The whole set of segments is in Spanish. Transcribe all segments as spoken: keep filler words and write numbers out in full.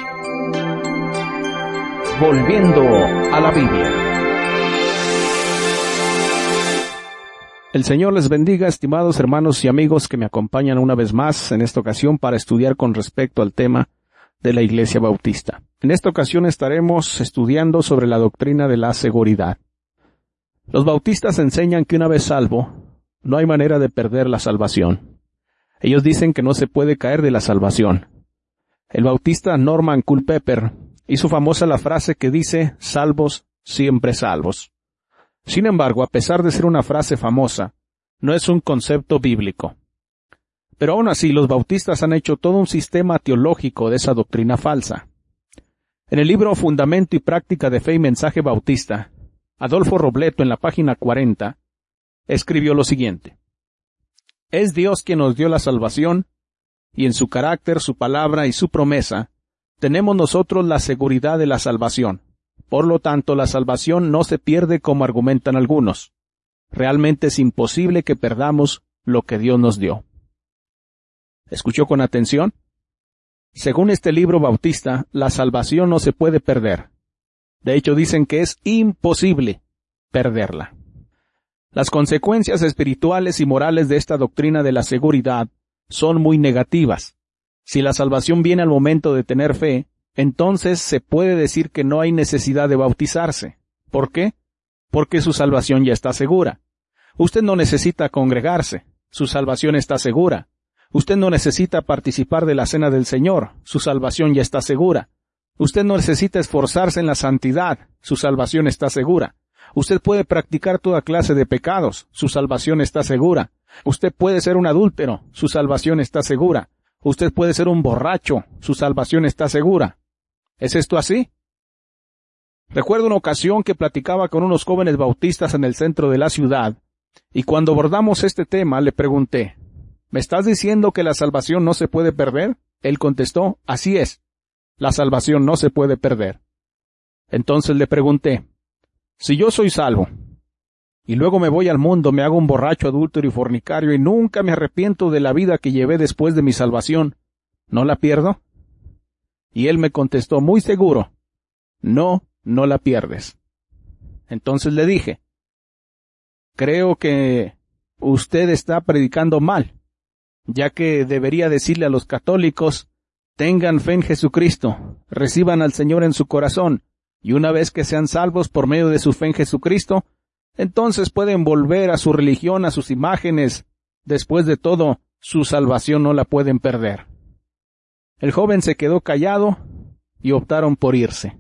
Volviendo a la Biblia. El Señor les bendiga, estimados hermanos y amigos que me acompañan una vez más en esta ocasión para estudiar con respecto al tema de la Iglesia Bautista. En esta ocasión estaremos estudiando sobre la doctrina de la seguridad. Los bautistas enseñan que una vez salvo, no hay manera de perder la salvación. Ellos dicen que no se puede caer de la salvación. El bautista Norman Culpeper hizo famosa la frase que dice, salvos, siempre salvos. Sin embargo, a pesar de ser una frase famosa, no es un concepto bíblico. Pero aún así, los bautistas han hecho todo un sistema teológico de esa doctrina falsa. En el libro Fundamento y Práctica de Fe y Mensaje Bautista, Adolfo Robleto, en la página cuarenta, escribió lo siguiente. Es Dios quien nos dio la salvación, y en su carácter, su palabra y su promesa, tenemos nosotros la seguridad de la salvación. Por lo tanto, la salvación no se pierde como argumentan algunos. Realmente es imposible que perdamos lo que Dios nos dio. ¿Escuchó con atención? Según este libro bautista, la salvación no se puede perder. De hecho, dicen que es imposible perderla. Las consecuencias espirituales y morales de esta doctrina de la seguridad son muy negativas. Si la salvación viene al momento de tener fe, entonces se puede decir que no hay necesidad de bautizarse. ¿Por qué? Porque su salvación ya está segura. Usted no necesita congregarse, su salvación está segura. Usted no necesita participar de la cena del Señor, su salvación ya está segura. Usted no necesita esforzarse en la santidad, su salvación está segura. Usted puede practicar toda clase de pecados, su salvación está segura. Usted puede ser un adúltero, su salvación está segura. Usted puede ser un borracho, su salvación está segura. ¿Es esto así? Recuerdo una ocasión que platicaba con unos jóvenes bautistas en el centro de la ciudad, y cuando abordamos este tema le pregunté, ¿me estás diciendo que la salvación no se puede perder? Él contestó, así es, la salvación no se puede perder. Entonces le pregunté, si yo soy salvo, y luego me voy al mundo, me hago un borracho, adúltero y fornicario, y nunca me arrepiento de la vida que llevé después de mi salvación, ¿no la pierdo? Y él me contestó muy seguro, no, no la pierdes. Entonces le dije, creo que usted está predicando mal, ya que debería decirle a los católicos, tengan fe en Jesucristo, reciban al Señor en su corazón, y una vez que sean salvos por medio de su fe en Jesucristo, entonces pueden volver a su religión, a sus imágenes. Después de todo, su salvación no la pueden perder. El joven se quedó callado y optaron por irse.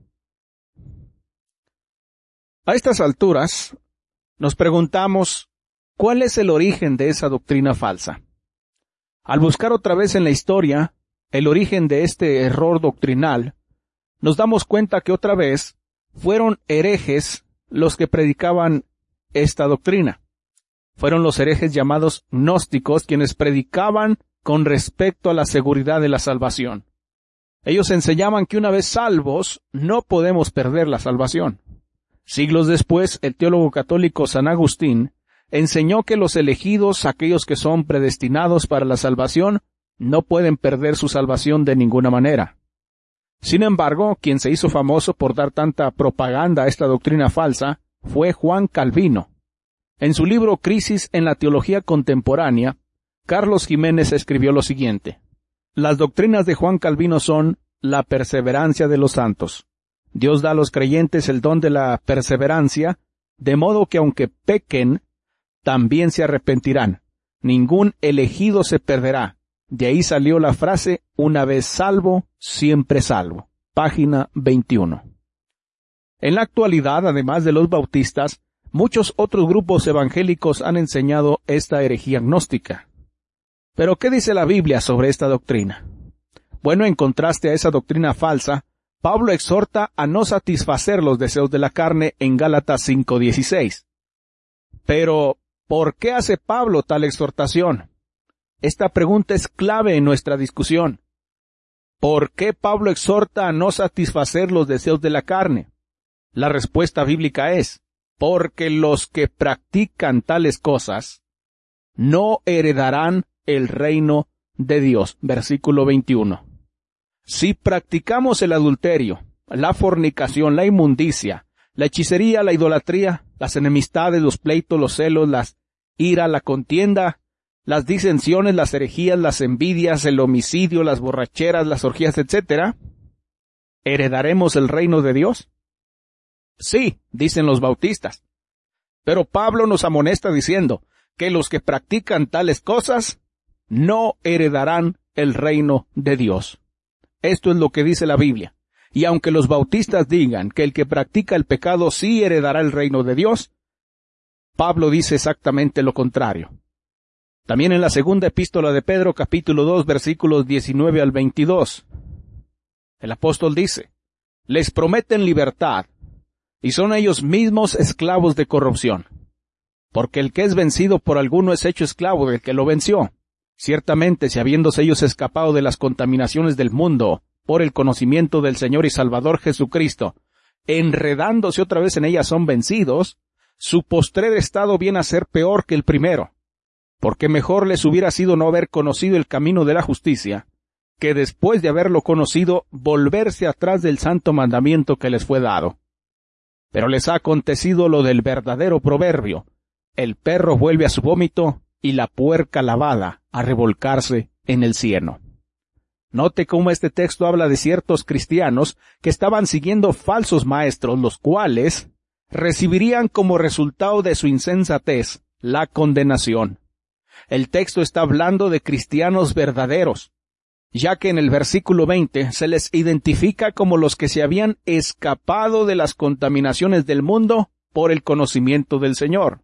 A estas alturas, nos preguntamos, ¿cuál es el origen de esa doctrina falsa? Al buscar otra vez en la historia el origen de este error doctrinal, nos damos cuenta que otra vez fueron herejes los que predicaban esta doctrina. Fueron los herejes llamados gnósticos quienes predicaban con respecto a la seguridad de la salvación. Ellos enseñaban que una vez salvos no podemos perder la salvación. Siglos después, el teólogo católico San Agustín enseñó que los elegidos, aquellos que son predestinados para la salvación, no pueden perder su salvación de ninguna manera. Sin embargo, quien se hizo famoso por dar tanta propaganda a esta doctrina falsa fue Juan Calvino. En su libro Crisis en la Teología Contemporánea, Carlos Jiménez escribió lo siguiente. Las doctrinas de Juan Calvino son la perseverancia de los santos. Dios da a los creyentes el don de la perseverancia, de modo que aunque pequen, también se arrepentirán. Ningún elegido se perderá. De ahí salió la frase, una vez salvo, siempre salvo. Página veintiuno. En la actualidad, además de los bautistas, muchos otros grupos evangélicos han enseñado esta herejía gnóstica. ¿Pero qué dice la Biblia sobre esta doctrina? Bueno, en contraste a esa doctrina falsa, Pablo exhorta a no satisfacer los deseos de la carne en Gálatas cinco dieciséis. Pero, ¿por qué hace Pablo tal exhortación? Esta pregunta es clave en nuestra discusión. ¿Por qué Pablo exhorta a no satisfacer los deseos de la carne? La respuesta bíblica es, porque los que practican tales cosas no heredarán el reino de Dios. Versículo veintiuno. Si practicamos el adulterio, la fornicación, la inmundicia, la hechicería, la idolatría, las enemistades, los pleitos, los celos, las ira, la contienda, las disensiones, las herejías, las envidias, el homicidio, las borracheras, las orgías, etcétera, ¿heredaremos el reino de Dios? Sí, dicen los bautistas. Pero Pablo nos amonesta diciendo que los que practican tales cosas no heredarán el reino de Dios. Esto es lo que dice la Biblia. Y aunque los bautistas digan que el que practica el pecado sí heredará el reino de Dios, Pablo dice exactamente lo contrario. También en la segunda epístola de Pedro, capítulo dos, versículos diecinueve al veintidós, el apóstol dice, les prometen libertad, y son ellos mismos esclavos de corrupción. Porque el que es vencido por alguno es hecho esclavo del que lo venció. Ciertamente, si habiéndose ellos escapado de las contaminaciones del mundo, por el conocimiento del Señor y Salvador Jesucristo, enredándose otra vez en ellas son vencidos, su postrer estado viene a ser peor que el primero, porque mejor les hubiera sido no haber conocido el camino de la justicia, que después de haberlo conocido, volverse atrás del santo mandamiento que les fue dado. Pero les ha acontecido lo del verdadero proverbio, el perro vuelve a su vómito y la puerca lavada a revolcarse en el cieno. Note cómo este texto habla de ciertos cristianos que estaban siguiendo falsos maestros, los cuales recibirían como resultado de su insensatez la condenación. El texto está hablando de cristianos verdaderos, ya que en el versículo veinte se les identifica como los que se habían escapado de las contaminaciones del mundo por el conocimiento del Señor.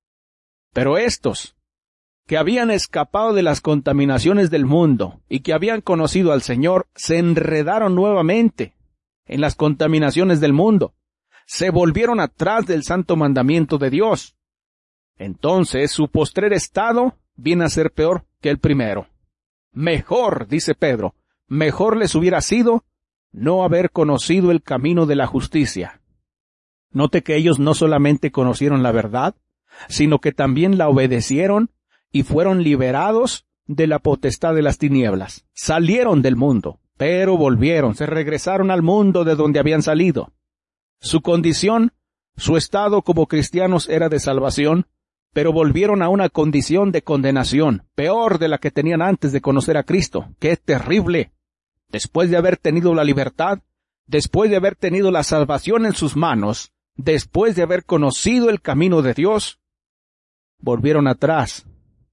Pero estos, que habían escapado de las contaminaciones del mundo y que habían conocido al Señor, se enredaron nuevamente en las contaminaciones del mundo. Se volvieron atrás del santo mandamiento de Dios. Entonces su postrer estado viene a ser peor que el primero. Mejor, dice Pedro, mejor les hubiera sido no haber conocido el camino de la justicia. Note que ellos no solamente conocieron la verdad, sino que también la obedecieron y fueron liberados de la potestad de las tinieblas. Salieron del mundo, pero volvieron, se regresaron al mundo de donde habían salido. Su condición, su estado como cristianos era de salvación, pero volvieron a una condición de condenación, peor de la que tenían antes de conocer a Cristo. ¡Qué terrible! Después de haber tenido la libertad, después de haber tenido la salvación en sus manos, después de haber conocido el camino de Dios, volvieron atrás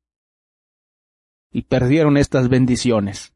y perdieron estas bendiciones.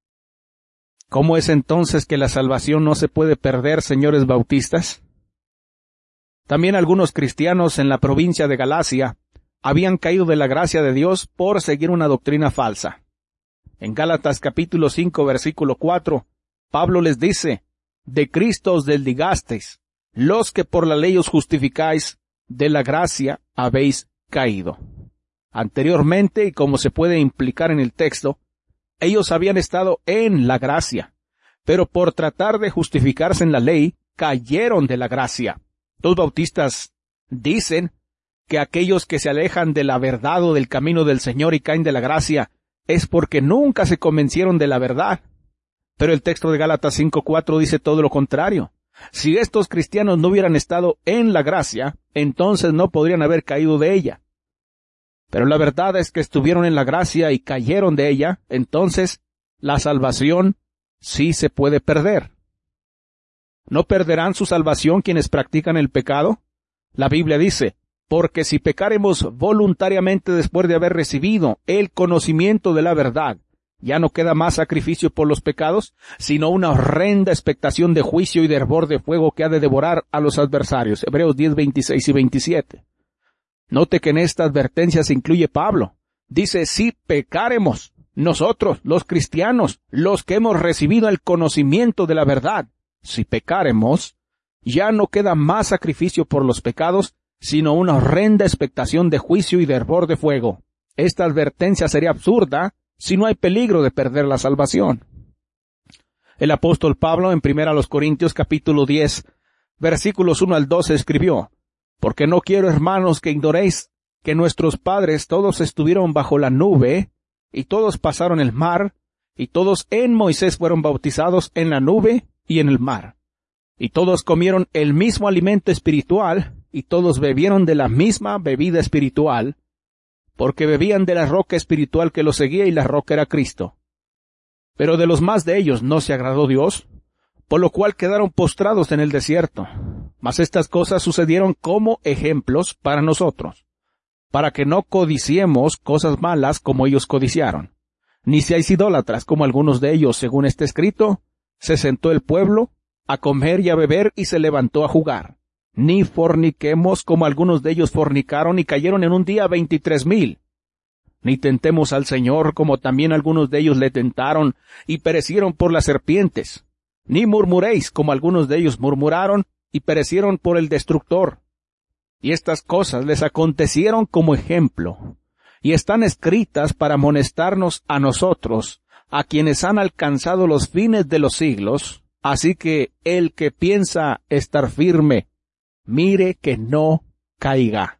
¿Cómo es entonces que la salvación no se puede perder, señores bautistas? También algunos cristianos en la provincia de Galacia habían caído de la gracia de Dios por seguir una doctrina falsa. En Gálatas capítulo cinco, versículo cuatro, Pablo les dice, de Cristo os desligasteis, los que por la ley os justificáis, de la gracia habéis caído. Anteriormente, y como se puede implicar en el texto, ellos habían estado en la gracia, pero por tratar de justificarse en la ley, cayeron de la gracia. Los bautistas dicen que aquellos que se alejan de la verdad o del camino del Señor y caen de la gracia es porque nunca se convencieron de la verdad. Pero el texto de Gálatas cinco cuatro dice todo lo contrario. Si estos cristianos no hubieran estado en la gracia, entonces no podrían haber caído de ella. Pero la verdad es que estuvieron en la gracia y cayeron de ella, entonces la salvación sí se puede perder. ¿No perderán su salvación quienes practican el pecado? La Biblia dice, porque si pecaremos voluntariamente después de haber recibido el conocimiento de la verdad, ya no queda más sacrificio por los pecados, sino una horrenda expectación de juicio y de hervor de fuego que ha de devorar a los adversarios. Hebreos diez, veintiséis y veintisiete. Note que en esta advertencia se incluye Pablo. Dice, si pecaremos, nosotros, los cristianos, los que hemos recibido el conocimiento de la verdad, si pecaremos, ya no queda más sacrificio por los pecados, sino una horrenda expectación de juicio y de hervor de fuego. Esta advertencia sería absurda si no hay peligro de perder la salvación. El apóstol Pablo en primera a los Corintios capítulo diez, versículos uno al doce escribió, porque no quiero, hermanos, que ignoréis que nuestros padres todos estuvieron bajo la nube, y todos pasaron el mar, y todos en Moisés fueron bautizados en la nube y en el mar. Y todos comieron el mismo alimento espiritual, y todos bebieron de la misma bebida espiritual, porque bebían de la roca espiritual que los seguía, y la roca era Cristo. Pero de los más de ellos no se agradó Dios, por lo cual quedaron postrados en el desierto. Mas estas cosas sucedieron como ejemplos para nosotros, para que no codiciemos cosas malas como ellos codiciaron. Ni seáis idólatras como algunos de ellos, según está escrito, se sentó el pueblo a comer y a beber y se levantó a jugar. Ni forniquemos como algunos de ellos fornicaron y cayeron en un día veintitrés mil. Ni tentemos al Señor como también algunos de ellos le tentaron y perecieron por las serpientes. Ni murmuréis como algunos de ellos murmuraron y perecieron por el destructor. Y estas cosas les acontecieron como ejemplo, y están escritas para amonestarnos a nosotros, a quienes han alcanzado los fines de los siglos. Así que el que piensa estar firme, mire que no caiga.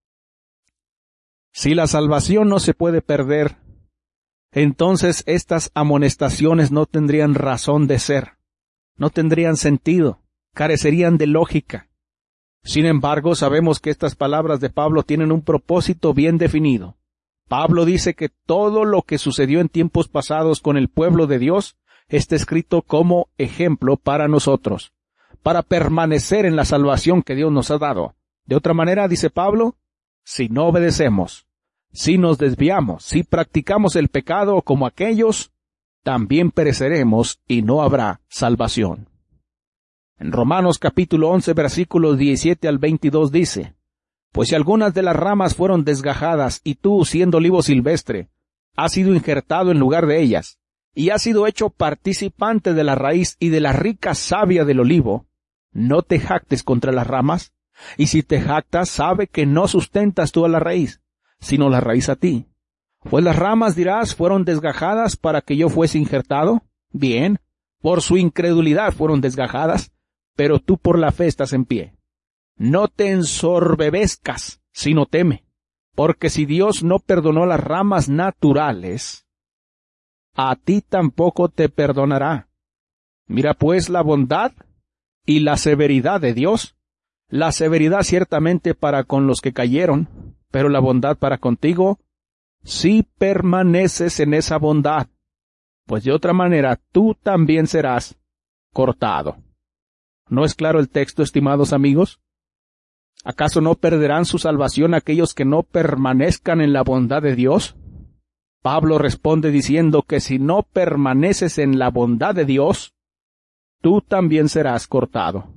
Si la salvación no se puede perder, entonces estas amonestaciones no tendrían razón de ser, no tendrían sentido, carecerían de lógica. Sin embargo, sabemos que estas palabras de Pablo tienen un propósito bien definido. Pablo dice que todo lo que sucedió en tiempos pasados con el pueblo de Dios está escrito como ejemplo para nosotros, para permanecer en la salvación que Dios nos ha dado. De otra manera, dice Pablo, si no obedecemos, si nos desviamos, si practicamos el pecado como aquellos, también pereceremos y no habrá salvación. En Romanos capítulo once, versículos diecisiete al veintidós dice, pues si algunas de las ramas fueron desgajadas, y tú, siendo olivo silvestre, has sido injertado en lugar de ellas, y has sido hecho participante de la raíz y de la rica savia del olivo, ¿no te jactes contra las ramas? Y si te jactas, sabe que no sustentas tú a la raíz, sino la raíz a ti. Pues las ramas, dirás, fueron desgajadas para que yo fuese injertado. Bien, por su incredulidad fueron desgajadas, pero tú por la fe estás en pie. No te ensorbebezcas, sino teme, porque si Dios no perdonó las ramas naturales, a ti tampoco te perdonará. Mira pues la bondad y la severidad de Dios, la severidad ciertamente para con los que cayeron, pero la bondad para contigo, si permaneces en esa bondad, pues de otra manera tú también serás cortado. ¿No es claro el texto, estimados amigos? ¿Acaso no perderán su salvación aquellos que no permanezcan en la bondad de Dios? Pablo responde diciendo que si no permaneces en la bondad de Dios, tú también serás cortado.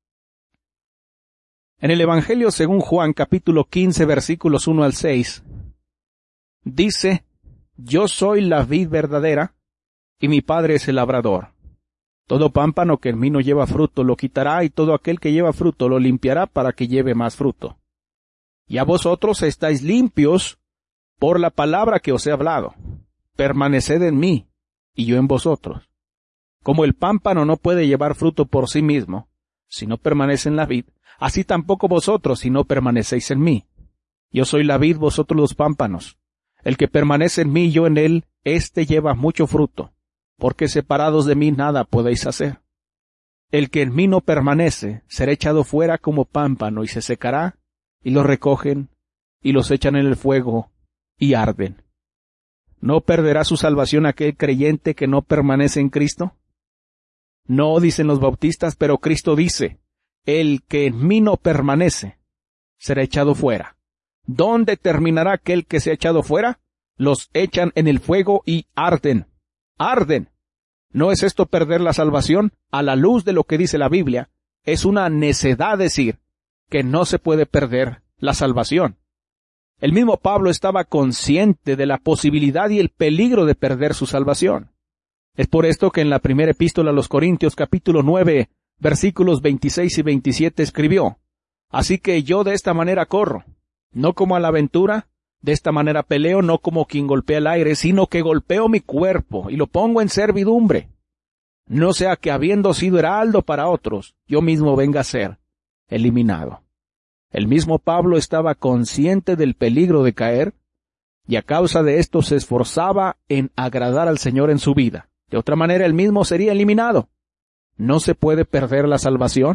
En el Evangelio según Juan, capítulo quince, versículos uno al seis, dice, yo soy la vid verdadera, y mi Padre es el labrador. Todo pámpano que en mí no lleva fruto lo quitará, y todo aquel que lleva fruto lo limpiará para que lleve más fruto. Y a vosotros estáis limpios por la palabra que os he hablado. Permaneced en mí, y yo en vosotros. Como el pámpano no puede llevar fruto por sí mismo, si no permanece en la vid, así tampoco vosotros si no permanecéis en mí. Yo soy la vid, vosotros los pámpanos. El que permanece en mí y yo en él, éste lleva mucho fruto, porque separados de mí nada podéis hacer. El que en mí no permanece, será echado fuera como pámpano y se secará, y los recogen, y los echan en el fuego, y arden. ¿No perderá su salvación aquel creyente que no permanece en Cristo? No, dicen los bautistas, pero Cristo dice, el que en mí no permanece, será echado fuera. ¿Dónde terminará aquel que se ha echado fuera? Los echan en el fuego y arden. ¡Arden! ¿No es esto perder la salvación? A la luz de lo que dice la Biblia, es una necedad decir que no se puede perder la salvación. El mismo Pablo estaba consciente de la posibilidad y el peligro de perder su salvación. Es por esto que en la primera epístola a los Corintios, capítulo nueve, versículos veintiséis y veintisiete, escribió, así que yo de esta manera corro, no como a la aventura, de esta manera peleo, no como quien golpea el aire, sino que golpeo mi cuerpo y lo pongo en servidumbre. No sea que habiendo sido heraldo para otros, yo mismo venga a ser eliminado. El mismo Pablo estaba consciente del peligro de caer, y a causa de esto se esforzaba en agradar al Señor en su vida. De otra manera, él mismo sería eliminado. ¿No se puede perder la salvación?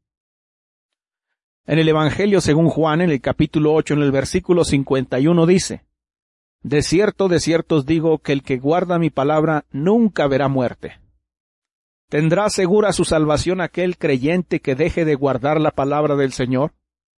En el Evangelio según Juan, en el capítulo ocho, en el versículo cincuenta y uno dice, «De cierto, de cierto os digo que el que guarda mi palabra nunca verá muerte». ¿Tendrá segura su salvación aquel creyente que deje de guardar la palabra del Señor?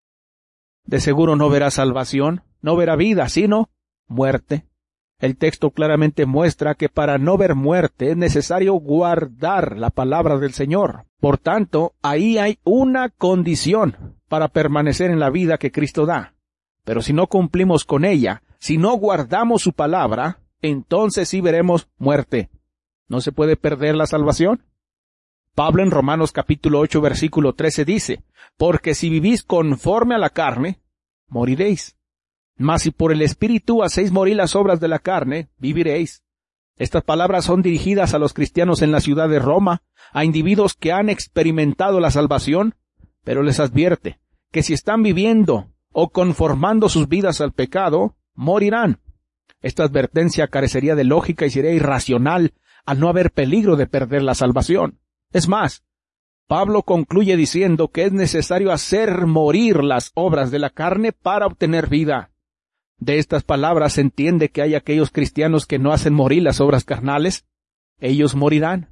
De seguro no verá salvación, no verá vida, sino muerte. El texto claramente muestra que para no ver muerte es necesario guardar la palabra del Señor. Por tanto, ahí hay una condición para permanecer en la vida que Cristo da. Pero si no cumplimos con ella, si no guardamos su palabra, entonces sí veremos muerte. ¿No se puede perder la salvación? Pablo en Romanos capítulo ocho versículo trece dice, «Porque si vivís conforme a la carne, moriréis. Mas si por el Espíritu hacéis morir las obras de la carne, viviréis». Estas palabras son dirigidas a los cristianos en la ciudad de Roma, a individuos que han experimentado la salvación, pero les advierte que si están viviendo o conformando sus vidas al pecado, morirán. Esta advertencia carecería de lógica y sería irracional al no haber peligro de perder la salvación. Es más, Pablo concluye diciendo que es necesario hacer morir las obras de la carne para obtener vida. De estas palabras se entiende que hay aquellos cristianos que no hacen morir las obras carnales. Ellos morirán.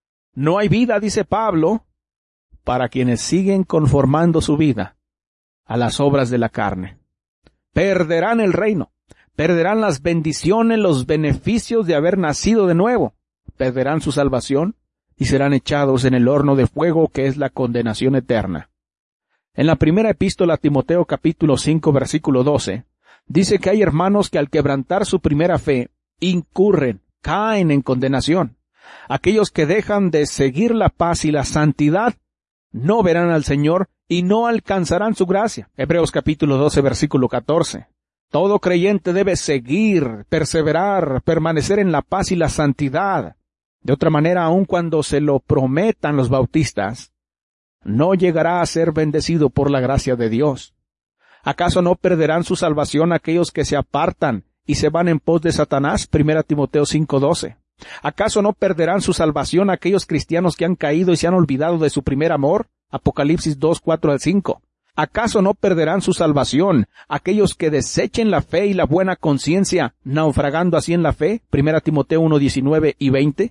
No hay vida, dice Pablo, para quienes siguen conformando su vida a las obras de la carne. Perderán el reino, perderán las bendiciones, los beneficios de haber nacido de nuevo, perderán su salvación y serán echados en el horno de fuego que es la condenación eterna. En la primera epístola a Timoteo capítulo cinco versículo doce, dice que hay hermanos que al quebrantar su primera fe, incurren, caen en condenación. Aquellos que dejan de seguir la paz y la santidad, no verán al Señor y no alcanzarán su gracia. Hebreos capítulo doce versículo catorce. Todo creyente debe seguir, perseverar, permanecer en la paz y la santidad. De otra manera, aun cuando se lo prometan los bautistas, no llegará a ser bendecido por la gracia de Dios. ¿Acaso no perderán su salvación aquellos que se apartan y se van en pos de Satanás? Primera Timoteo cinco doce. ¿Acaso no perderán su salvación aquellos cristianos que han caído y se han olvidado de su primer amor? Apocalipsis dos cuatro al cinco. ¿Acaso no perderán su salvación aquellos que desechen la fe y la buena conciencia, naufragando así en la fe? Primera Timoteo uno diecinueve y veinte.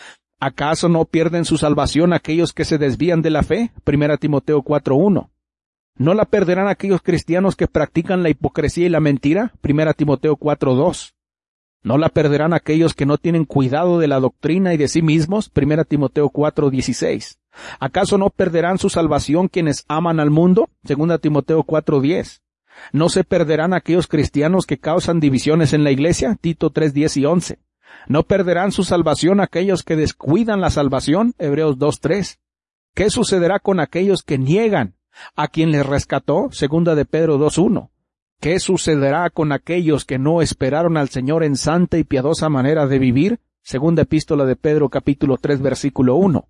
¿Acaso no pierden su salvación aquellos que se desvían de la fe? Primera Timoteo cuatro uno. ¿No la perderán aquellos cristianos que practican la hipocresía y la mentira? Primera Timoteo cuatro dos. ¿No la perderán aquellos que no tienen cuidado de la doctrina y de sí mismos? Primera Timoteo cuatro dieciséis. ¿Acaso no perderán su salvación quienes aman al mundo? Segunda Timoteo cuatro diez. ¿No se perderán aquellos cristianos que causan divisiones en la iglesia? Tito tres diez y once. ¿No perderán su salvación aquellos que descuidan la salvación? Hebreos dos tres. ¿Qué sucederá con aquellos que niegan a quien les rescató? Segunda de Pedro dos uno. ¿Qué sucederá con aquellos que no esperaron al Señor en santa y piadosa manera de vivir? Segunda epístola de Pedro capítulo tres versículo uno.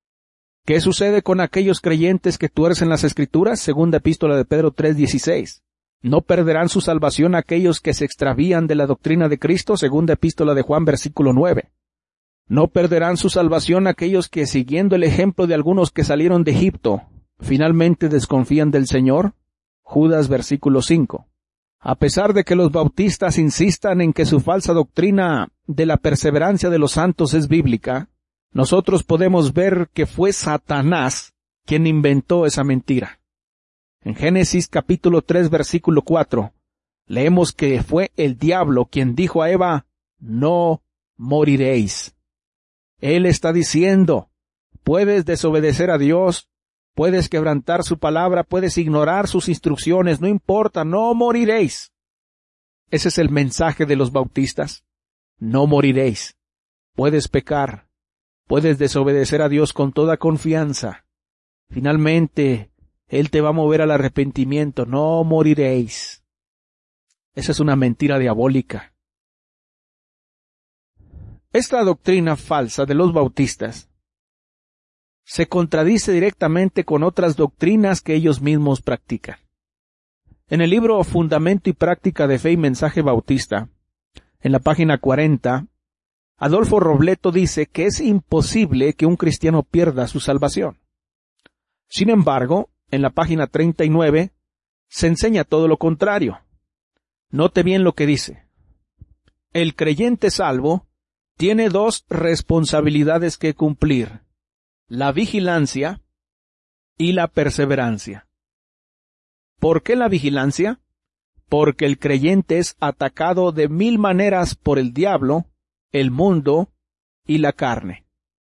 ¿Qué sucede con aquellos creyentes que tuercen las Escrituras? Segunda epístola de Pedro tres dieciséis. ¿No perderán su salvación aquellos que se extravían de la doctrina de Cristo? Segunda epístola de Juan versículo nueve. ¿No perderán su salvación aquellos que, siguiendo el ejemplo de algunos que salieron de Egipto, finalmente desconfían del Señor? Judas versículo cinco. A pesar de que los bautistas insistan en que su falsa doctrina de la perseverancia de los santos es bíblica, nosotros podemos ver que fue Satanás quien inventó esa mentira. En Génesis capítulo tres versículo cuatro, leemos que fue el diablo quien dijo a Eva, no moriréis. Él está diciendo, puedes desobedecer a Dios, puedes quebrantar su palabra, puedes ignorar sus instrucciones, no importa, no moriréis. Ese es el mensaje de los bautistas. No moriréis. Puedes pecar, puedes desobedecer a Dios con toda confianza. Finalmente, Él te va a mover al arrepentimiento, no moriréis. Esa es una mentira diabólica. Esta doctrina falsa de los bautistas se contradice directamente con otras doctrinas que ellos mismos practican. En el libro Fundamento y Práctica de Fe y Mensaje Bautista, en la página cuarenta, Adolfo Robleto dice que es imposible que un cristiano pierda su salvación. Sin embargo, en la página treinta y nueve, se enseña todo lo contrario. Note bien lo que dice. El creyente salvo tiene dos responsabilidades que cumplir: la vigilancia y la perseverancia. ¿Por qué la vigilancia? Porque el creyente es atacado de mil maneras por el diablo, el mundo y la carne.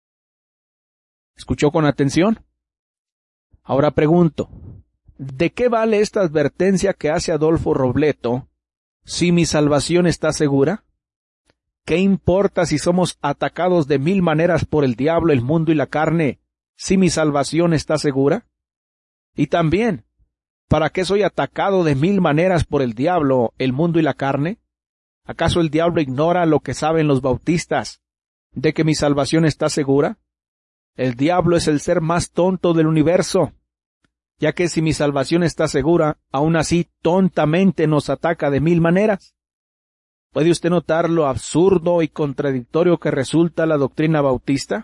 ¿Escuchó con atención? Ahora pregunto, ¿de qué vale esta advertencia que hace Adolfo Robleto si mi salvación está segura? ¿Qué importa si somos atacados de mil maneras por el diablo, el mundo y la carne, si mi salvación está segura? Y también, ¿para qué soy atacado de mil maneras por el diablo, el mundo y la carne? ¿Acaso el diablo ignora lo que saben los bautistas de que mi salvación está segura? El diablo es el ser más tonto del universo, ya que si mi salvación está segura, aún así tontamente nos ataca de mil maneras. ¿Puede usted notar lo absurdo y contradictorio que resulta la doctrina bautista?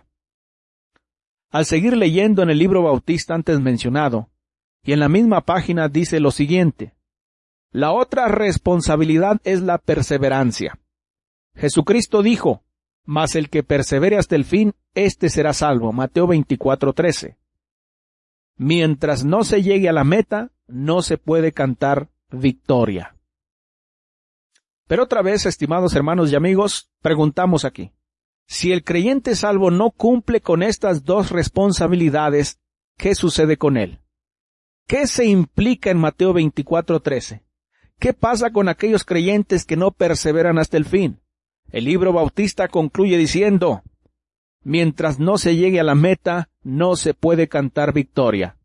Al seguir leyendo en el libro bautista antes mencionado, y en la misma página dice lo siguiente: la otra responsabilidad es la perseverancia. Jesucristo dijo, mas el que persevere hasta el fin, éste será salvo. Mateo veinticuatro trece. Mientras no se llegue a la meta, no se puede cantar victoria. Pero otra vez, estimados hermanos y amigos, preguntamos aquí, si el creyente salvo no cumple con estas dos responsabilidades, ¿qué sucede con él? ¿Qué se implica en Mateo veinticuatro trece? ¿Qué pasa con aquellos creyentes que no perseveran hasta el fin? El libro bautista concluye diciendo, mientras no se llegue a la meta, no se puede cantar victoria.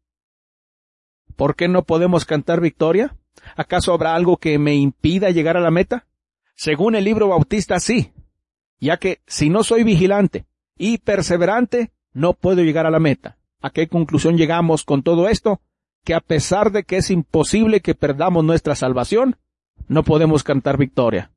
¿Por qué no podemos cantar victoria? ¿Acaso habrá algo que me impida llegar a la meta? Según el libro bautista, sí, ya que si no soy vigilante y perseverante, no puedo llegar a la meta. ¿A qué conclusión llegamos con todo esto? Que a pesar de que es imposible que perdamos nuestra salvación, no podemos cantar victoria.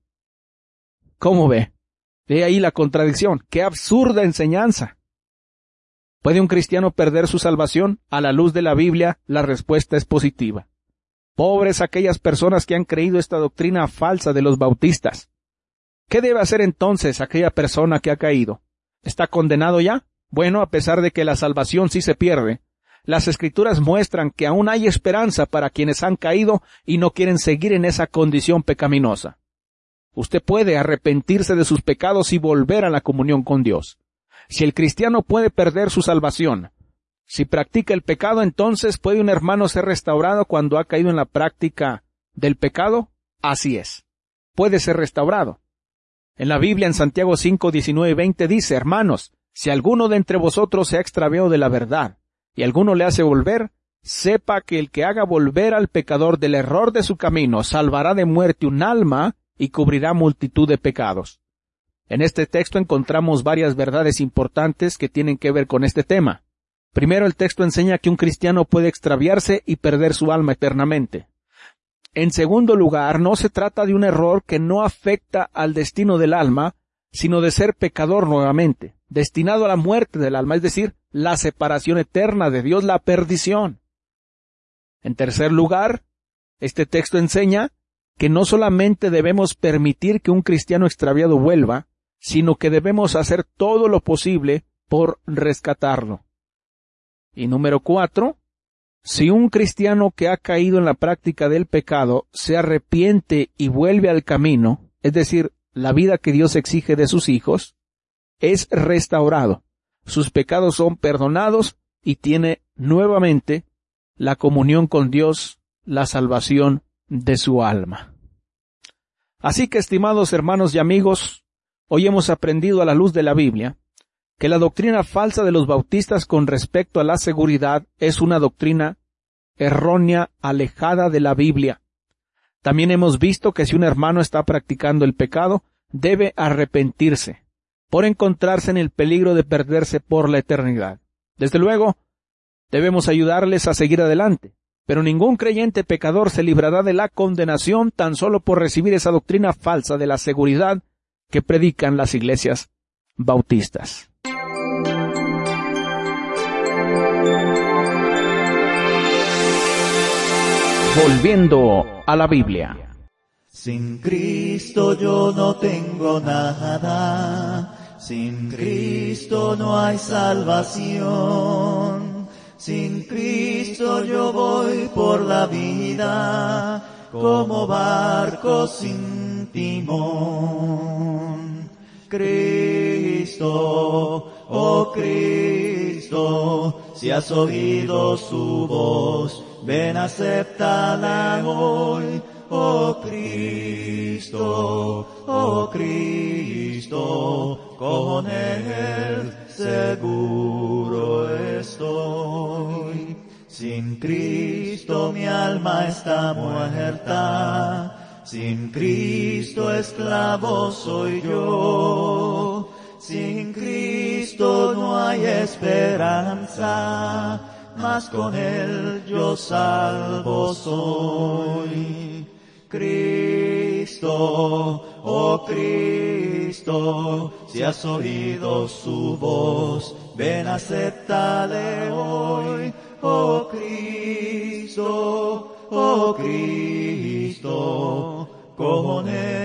¿Cómo ve? Ve ahí la contradicción. ¡Qué absurda enseñanza! ¿Puede un cristiano perder su salvación? A la luz de la Biblia, la respuesta es positiva. Pobres aquellas personas que han creído esta doctrina falsa de los bautistas. ¿Qué debe hacer entonces aquella persona que ha caído? ¿Está condenado ya? Bueno, a pesar de que la salvación sí se pierde, las Escrituras muestran que aún hay esperanza para quienes han caído y no quieren seguir en esa condición pecaminosa. Usted puede arrepentirse de sus pecados y volver a la comunión con Dios. Si el cristiano puede perder su salvación, si practica el pecado, entonces ¿puede un hermano ser restaurado cuando ha caído en la práctica del pecado? Así es. Puede ser restaurado. En la Biblia, en Santiago cinco, diecinueve y veinte dice, hermanos, si alguno de entre vosotros se ha extraviado de la verdad, y alguno le hace volver, sepa que el que haga volver al pecador del error de su camino, salvará de muerte un alma y cubrirá multitud de pecados. En este texto encontramos varias verdades importantes que tienen que ver con este tema. Primero, el texto enseña que un cristiano puede extraviarse y perder su alma eternamente. En segundo lugar, no se trata de un error que no afecta al destino del alma, sino de ser pecador nuevamente, destinado a la muerte del alma, es decir, la separación eterna de Dios, la perdición. En tercer lugar, este texto enseña que no solamente debemos permitir que un cristiano extraviado vuelva, sino que debemos hacer todo lo posible por rescatarlo. Y número cuatro, si un cristiano que ha caído en la práctica del pecado se arrepiente y vuelve al camino, es decir, la vida que Dios exige de sus hijos, es restaurado. Sus pecados son perdonados y tiene nuevamente la comunión con Dios, la salvación de su alma. Así que, estimados hermanos y amigos, hoy hemos aprendido a la luz de la Biblia que la doctrina falsa de los bautistas con respecto a la seguridad es una doctrina errónea, alejada de la Biblia. También hemos visto que si un hermano está practicando el pecado, debe arrepentirse, por encontrarse en el peligro de perderse por la eternidad. Desde luego, debemos ayudarles a seguir adelante, pero ningún creyente pecador se librará de la condenación tan solo por recibir esa doctrina falsa de la seguridad que predican las iglesias bautistas. Volviendo a la Biblia. Sin Cristo yo no tengo nada, sin Cristo no hay salvación, sin Cristo yo voy por la vida como barco sin timón. Cristo, oh Cristo, si has oído su voz, ven, acéptala hoy. Oh Cristo, oh Cristo, con Él seguro estoy. Sin Cristo mi alma está muerta, sin Cristo esclavo soy yo. Sin Cristo no hay esperanza, mas con Él yo salvo soy. Cristo, oh Cristo, si has oído su voz, ven, acéptale hoy. Oh Cristo, oh Cristo, con Él